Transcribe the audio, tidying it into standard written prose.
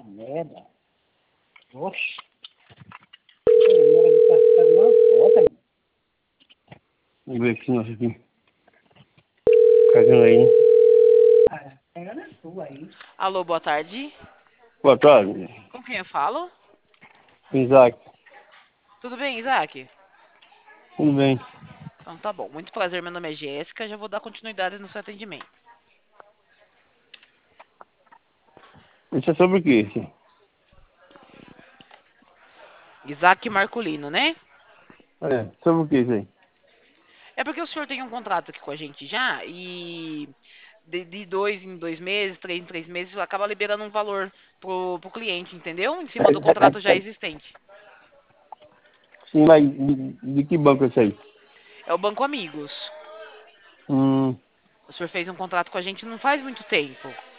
merda. Oxe. Número de cartão não foda. Vamos ver esse nosso aqui. Cagando aí, né? Ah, pega na sua aí. Alô, boa tarde. Boa tarde. Com quem eu falo? Isaac. Tudo bem, Isaac? Tudo bem. Então tá bom. Muito prazer, meu nome é Jéssica. Já vou dar continuidade no seu atendimento. Isso é sobre o que, isso? Isaac Marculino, né? É, sobre o que isso aí? É porque o senhor tem um contrato aqui com a gente já e de 2 em 2 meses, 3 em 3 meses, acaba liberando um valor pro cliente, entendeu? Em cima do contrato já existente. Sim, mas de que banco é isso aí? É o Banco Amigos. Hum, O senhor fez um contrato com a gente não faz muito tempo.